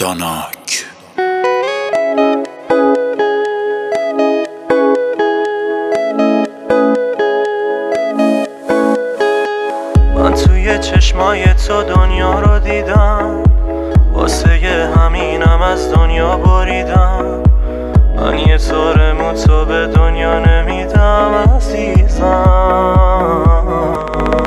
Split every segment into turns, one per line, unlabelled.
داناک.
من توی چشمای تو دنیا رو دیدم، واسه همینم از دنیا بریدم. من یه طور تو به دنیا نمیدم عزیزم.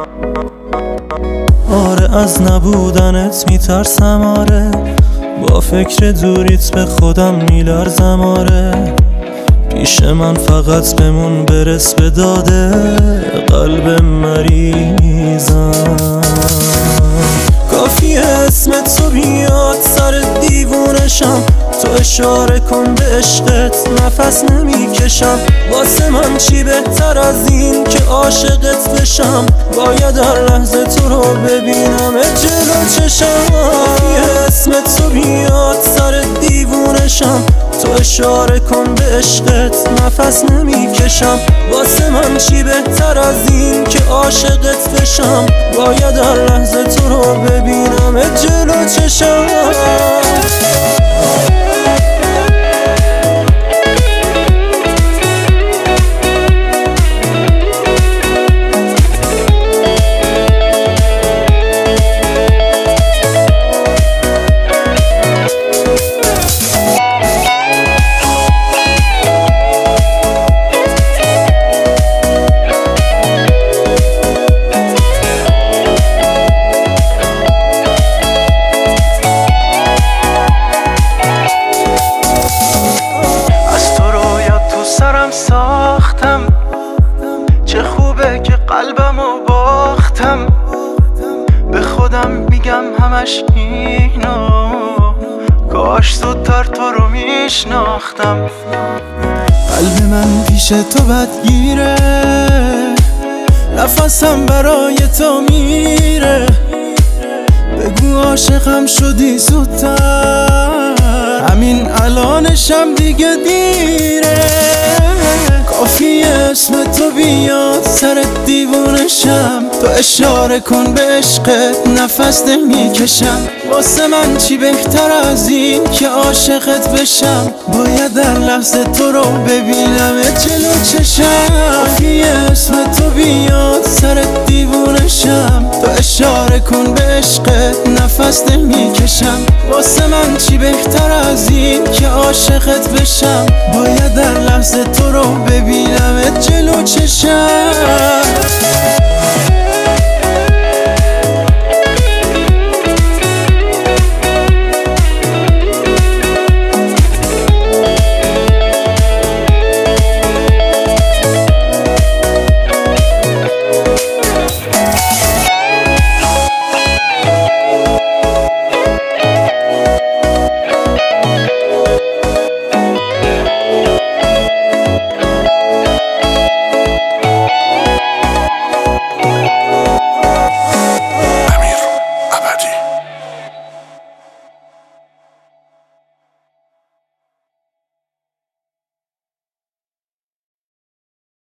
آره از نبودنت میترسم، آره با فکر دوریت به خودم میلرزم. آره پیش من فقط بمون، برس به داده قلب مریضم. کافیه اسم تو بیاد سر دیوونشم، تو اشاره کن به عشقت نفس نمیکشم. واسه من چی بهتر از این که عاشقت بشم؟ باید هر لحظه تو رو ببینم جلو چشم. کافیه اسم تو بیاد سر دیوونشم، تو اشاره کن به عشقت نفس نمیکشم. واسه من چی بهتر از این که عاشقت بشم؟ باید هر لحظه تو رو ببینم جلو چشم. ساختم چه خوبه که قلبمو باختم، به خودم میگم همش اینو، کاش زودتر تو رو میشناختم. قلب من پیش تو بدگیره، نفسم برای تو میره. بگو عاشقم شدی زودتر، همین الانشم دیگه دیره. کافیه اسم تو بیاد سر دیوونشم، تو اشاره کن به عشقت نفس نمیکشم. واسه من چی بهتر از این که عاشقت بشم؟ باید در لحظه تو رو ببینم جلو چشم. کافیه اسم تو بیاد سر دیوونشم، تو اشاره کن به عشقت نفس نمیکشم. واسه من چی بهتر از این که عاشقت بشم؟ باید در لحظه تو رو ببینم جلو چشم.